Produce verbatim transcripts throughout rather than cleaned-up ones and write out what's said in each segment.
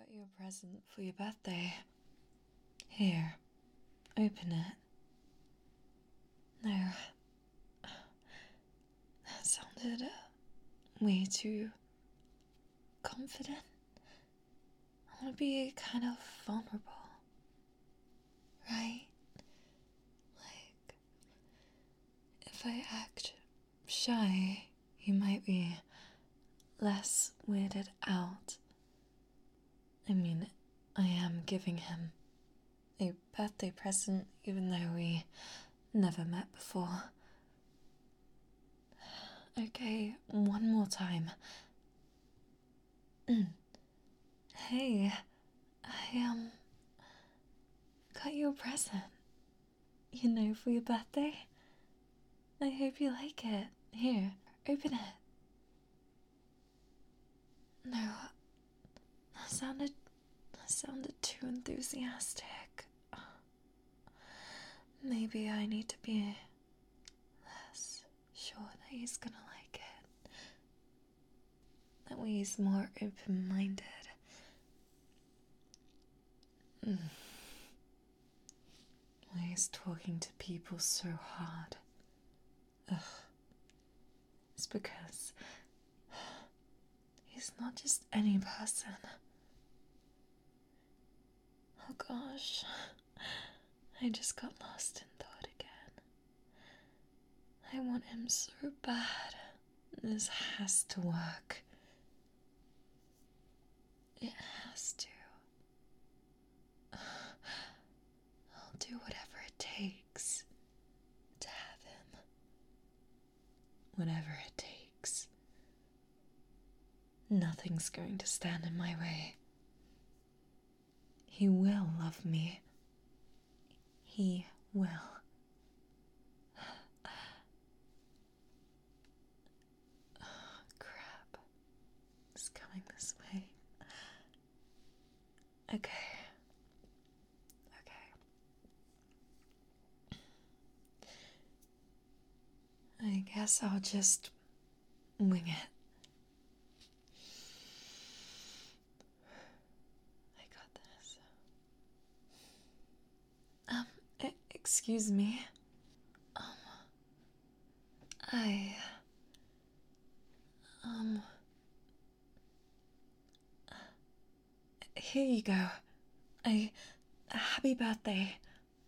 got you a present for your birthday. Here, open it. No, that sounded uh, way too confident. I want to be kind of vulnerable, right? Like, if I act shy, you might be less weirded out. I mean, I am giving him a birthday present even though we never met before. Okay, one more time. Hey, I, um, got you a present. You know, for your birthday. I hope you like it. Here, open it. No, that sounded, that sounded too enthusiastic. Maybe I need to be less sure that he's gonna like it. That way he's more open-minded. Mm. Why he's talking to people so hard. Ugh. It's because he's not just any person. Oh gosh. I just got lost in thought again. I want him so bad. This has to work. It has to. I'll do whatever it takes to have him. Whatever it takes. Nothing's going to stand in my way. He will love me. He will. Oh, crap. It's coming this way. Okay. Okay. I guess I'll just wing it. I got this. Um, e- excuse me. Um, I... Um... Here you go. I... Happy birthday.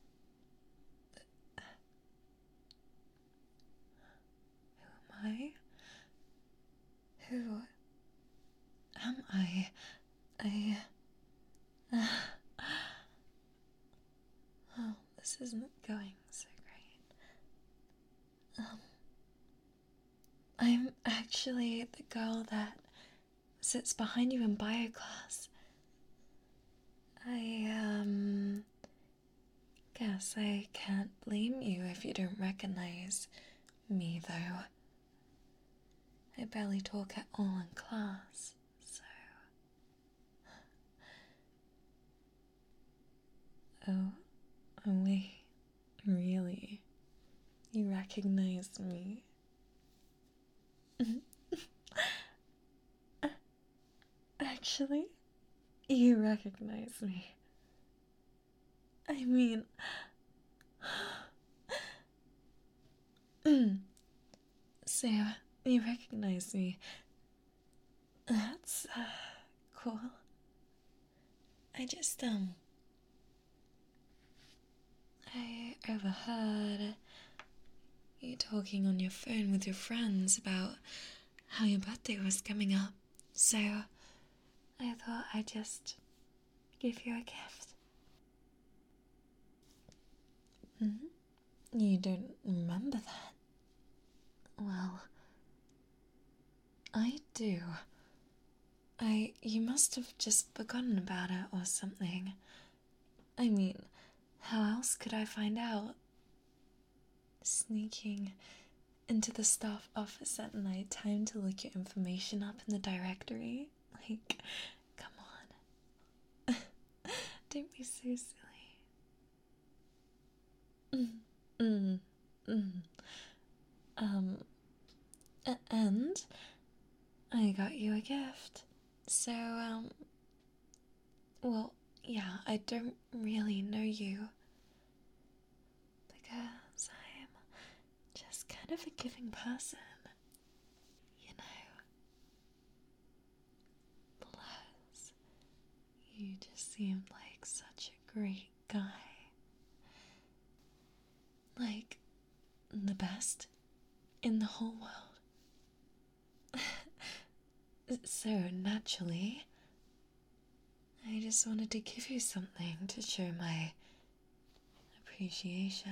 Who am I? Who am I? I... Uh, oh, this isn't going so great. Um... I'm actually the girl that sits behind you in bio class. I, um... guess I can't blame you if you don't recognize me, though. I barely talk at all in class, so... Oh, oh wait, really? You recognize me? Actually, you recognize me. I mean... So, you recognize me. That's, uh, cool. I just, um... I overheard you talking on your phone with your friends about how your birthday was coming up, so I thought I'd just give you a gift. Mm-hmm. You don't remember that? Well, I do. I... you must have just forgotten about it or something. I mean, how else could I find out? Sneaking into the staff office at night time to look your information up in the directory? Like, come on. Don't be so silly. Mm, mm, mm. Um, a- and I got you a gift. So, um, Well, yeah, I don't really know you. Because I'm just kind of a giving person. You know? Plus, you just seemed like such a great guy. Like, the best in the whole world. So, naturally, I just wanted to give you something to show my appreciation.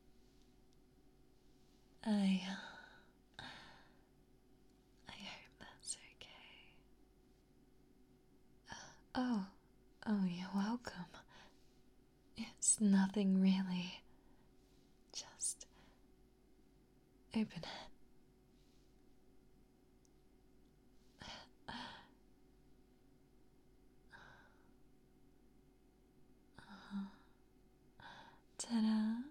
I. I hope that's okay. Uh, oh, oh, you're welcome. It's nothing really. Just open it. Uh-huh. Ta-da!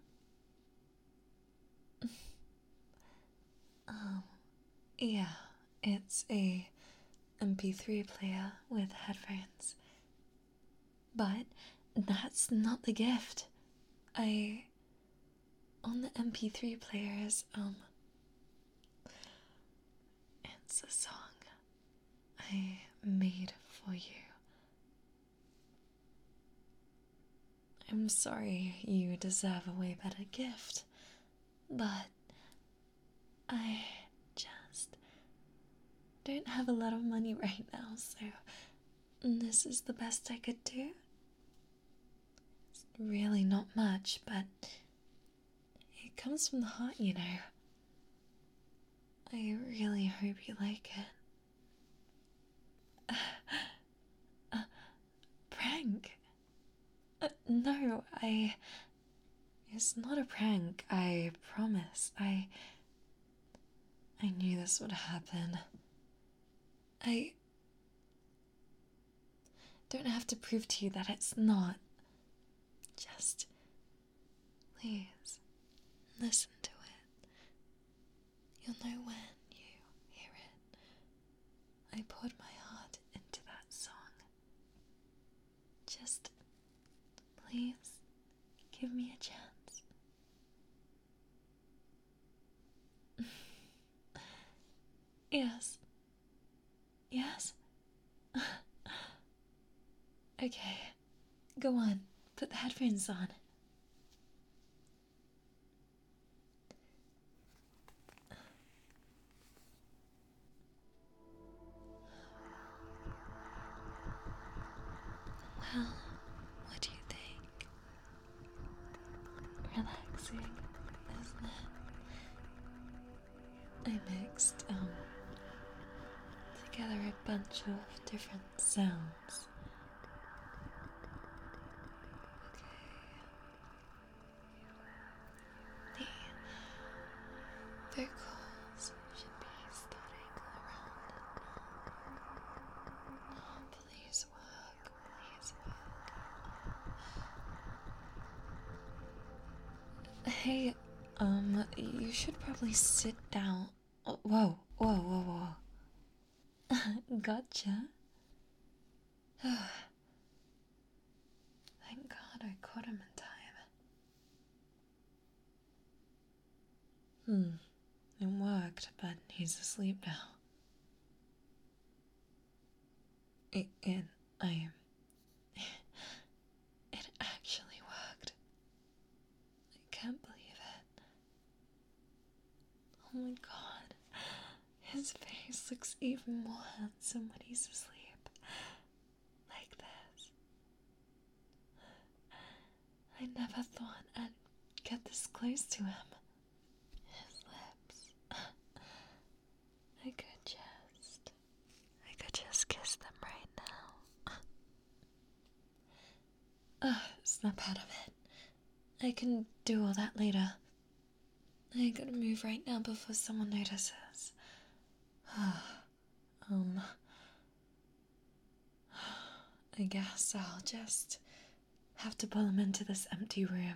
um, yeah, it's a M P three player with headphones. But that's not the gift. I... On the M P three players, um... it's a song I made for you. I'm sorry you deserve a way better gift, but I just don't have a lot of money right now, so this is the best I could do. It's really not much, but it comes from the heart, you know. I really hope you like it. A prank? Uh, no, I... It's not a prank, I promise. I... I knew this would happen. I... don't have to prove to you that it's not. Just... please, listen to it. You'll know when you hear it. I poured my heart into that song. Just... please, give me a chance. Yes. Yes? Okay, go on, put the headphones on. Well, what do you think? Relaxing, isn't it? I mixed, um, together a bunch of different sounds. Okay. The vocals should be starting around now. Oh, please work, please work. Hey, um, you should probably sit down. Oh, whoa, whoa, whoa, whoa. Gotcha. Thank God I caught him in time. Hmm, it worked, but he's asleep now. It, it, I... It actually worked. I can't believe it. Oh my God. His face looks even more handsome when he's asleep. Like this. I never thought I'd get this close to him. His lips. I could just... I could just kiss them right now. Ugh, snap out of it. I can do all that later. I gotta move right now before someone notices. um... I guess I'll just have to pull him into this empty room.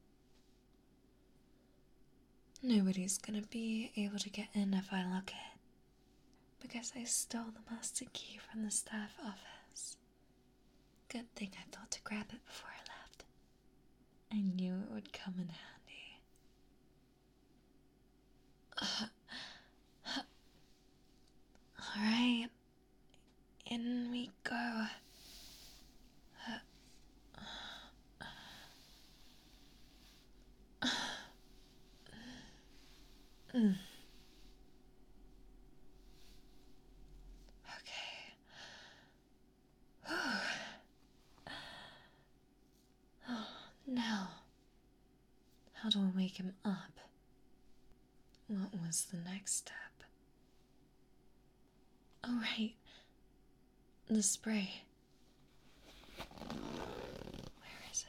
Nobody's gonna be able to get in if I lock it, because I stole the master key from the staff office. Good thing I thought to grab it before I left. I knew it would come in handy. Alright, in we go. Mm. Okay. Oh, now, how do I wake him up? What was the next step? Oh, right. The spray. Where is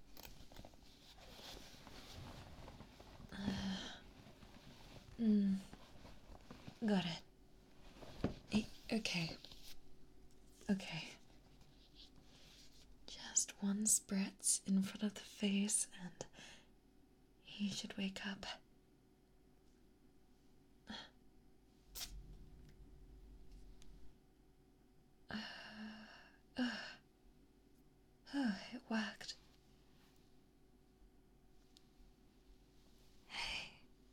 it? Uh, mm, got it. E- okay. Okay. Just one spritz in front of the face and he should wake up. Uh, uh, oh, it worked. Hey.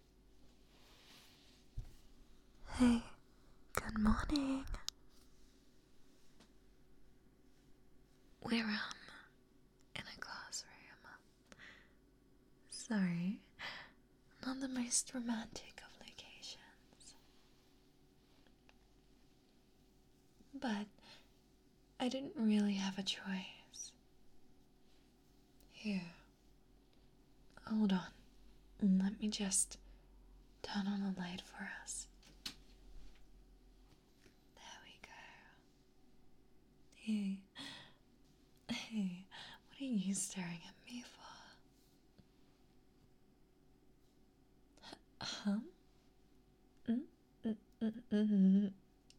Hey, good morning. We're, um, in a classroom. Sorry, not the most romantic of locations. But I didn't really have a choice. Here, hold on. Let me just turn on the light for us. There we go. Hey, hey, what are you staring at me for? Huh? Mm, mm, mm, mm.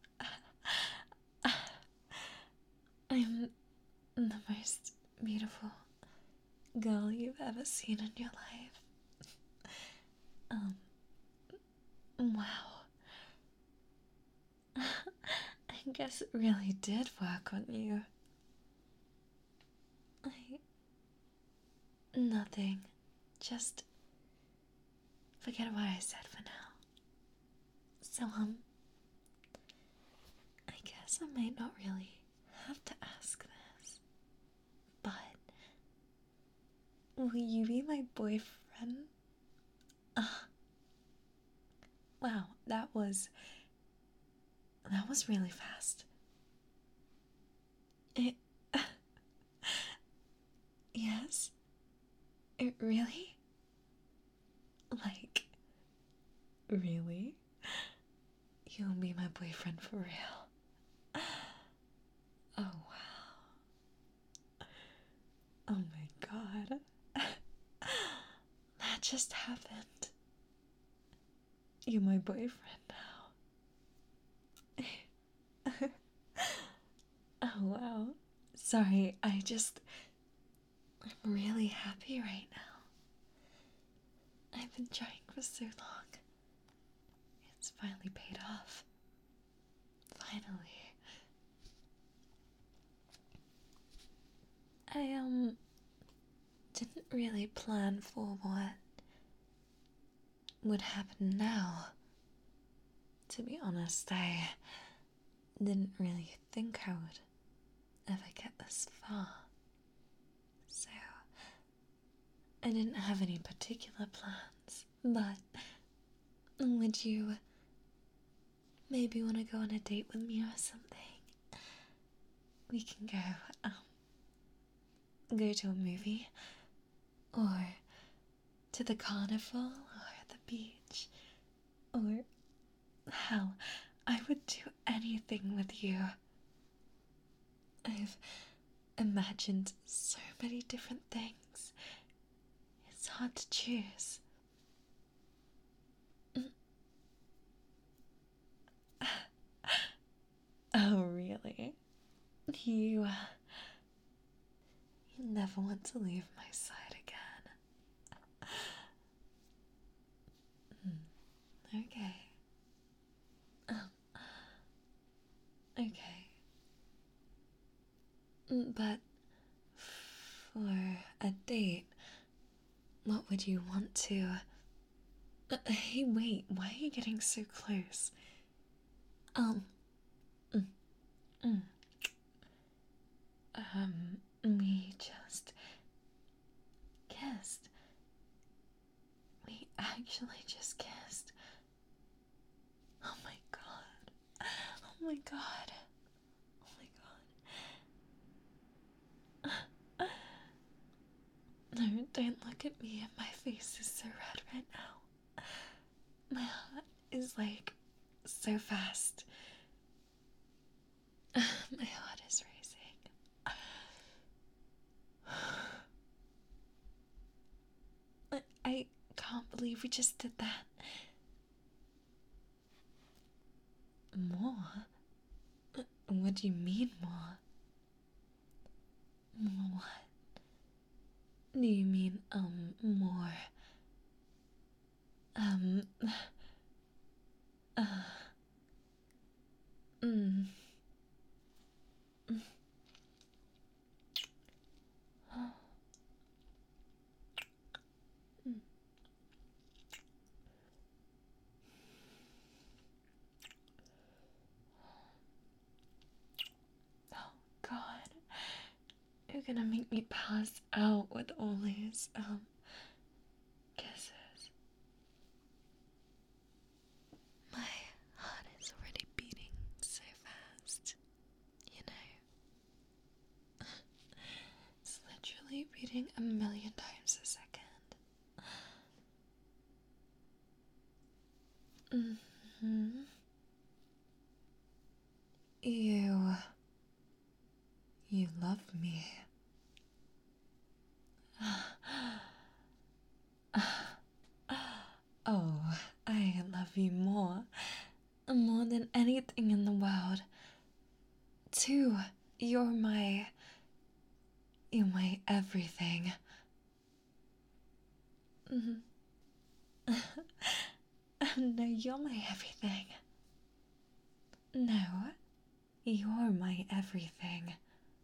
I'm the most beautiful girl you've ever seen in your life. Um, wow. I guess it really did work on you. I... Nothing. Just forget what I said for now. So, um, I guess I might not really have to ask this, but will you be my boyfriend? Uh, wow, that was... That was really fast. It... Yes? It really? Like, really? You'll be my boyfriend for real? Oh, wow. Oh my god. That just happened. You're my boyfriend now. Oh, wow. Sorry, I just... I'm really happy right now. I've been trying for so long. It's finally paid off. Finally. I, um... didn't really plan for what would happen now. To be honest, I didn't really think I would ever get this far. So, I didn't have any particular plans, but would you maybe want to go on a date with me or something? We can go, um, go to a movie, or to the carnival, or the beach, or hell, I would do anything with you. I've imagined so many different things. It's hard to choose. Oh, really? You, uh, you never want to leave my side again. Hmm, okay. Um, okay. Mm, But for a date, what would you want to... Uh, hey, wait, why are you getting so close? Um, mm, mm. Um, we just kissed. We actually just kissed. Oh my god. Oh my god. Oh my god. No, don't look at me. My face is so red right now. My heart is like so fast. My heart is racing. I can't believe we just did that. More? What do you mean more? More what? Do you mean, um, more? Um, uh, mm. Mm. Oh, God. You're gonna make me pass out with all these, um, kisses. My heart is already beating so fast, you know. It's literally beating a million times a second. Mm-hmm. You... You love me. Oh, I love you more. More than anything in the world. Too, you're my... You're my everything. Mm-hmm. No, you're my everything. No, you're my everything.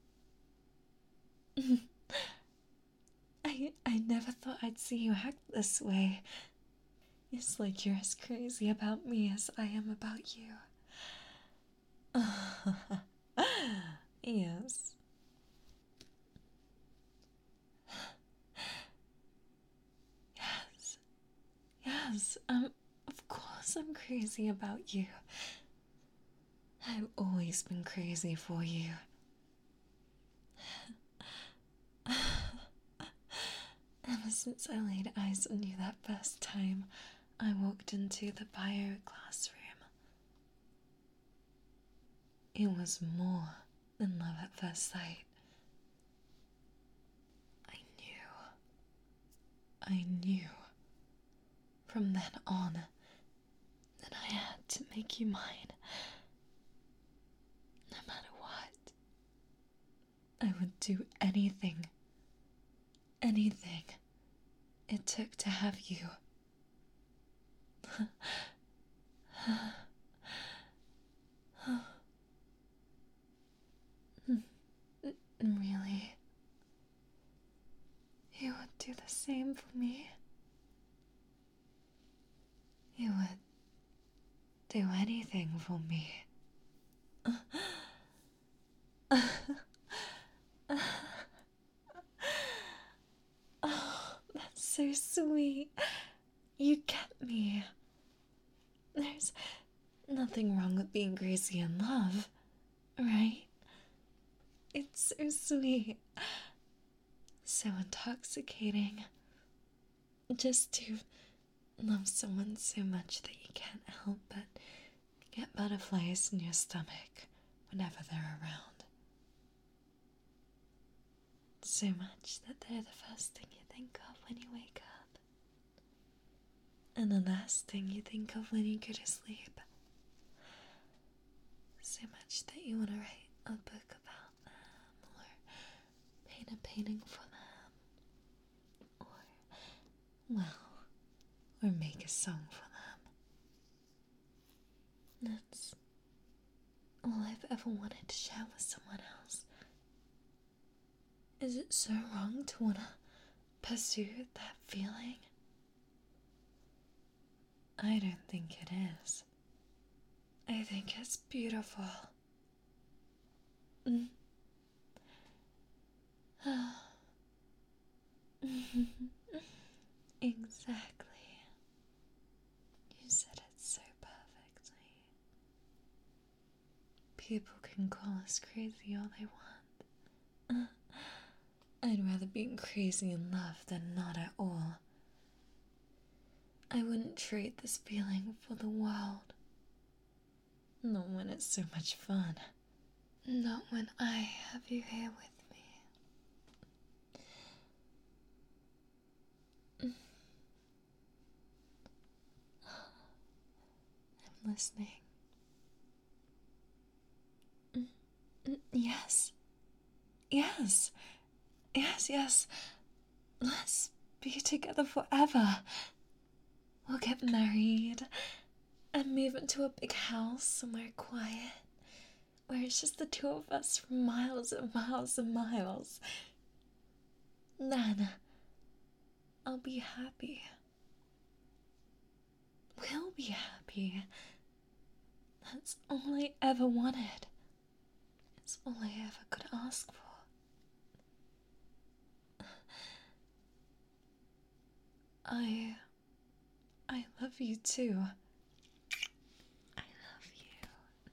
I I never thought I'd see you act this way. It's like you're as crazy about me as I am about you. Yes. Yes. Yes. Um, of course I'm crazy about you. I've always been crazy for you. Ever since I laid eyes on you that first time I walked into the bio classroom, it was more than love at first sight. I knew, I knew from then on that I had to make you mine. No matter what, I would do anything, anything it took to have you. Really? You would do the same for me? You would do anything for me? Oh, that's so sweet. You get me. There's nothing wrong with being crazy in love, right? It's so sweet. So intoxicating. Just to love someone so much that you can't help but get butterflies in your stomach whenever they're around. So much that they're the first thing you think of when you wake up. And the last thing you think of when you go to sleep. So much that you want to write a book about them, or paint a painting for them, or, well, or make a song for them. That's all I've ever wanted to share with someone else. Is it so wrong to wanna pursue that feeling? I don't think it is. I think it's beautiful. Mm. Exactly. You said it so perfectly. People can call us crazy all they want. I'd rather be crazy in love than not at all. I wouldn't trade this feeling for the world. Not when it's so much fun. Not when I have you here with me. I'm listening. Yes. Yes. Yes, yes. Let's be together forever. We'll get married and move into a big house somewhere quiet, where it's just the two of us for miles and miles and miles. Then I'll be happy. We'll be happy. That's all I ever wanted. It's all I ever could ask for. I... I love you too. I love you.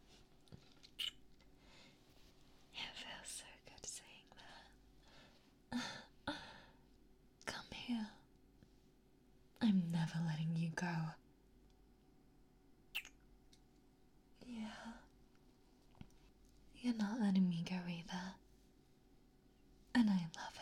It feels so good saying that. Come here. I'm never letting you go. Yeah. You're not letting me go either. And I love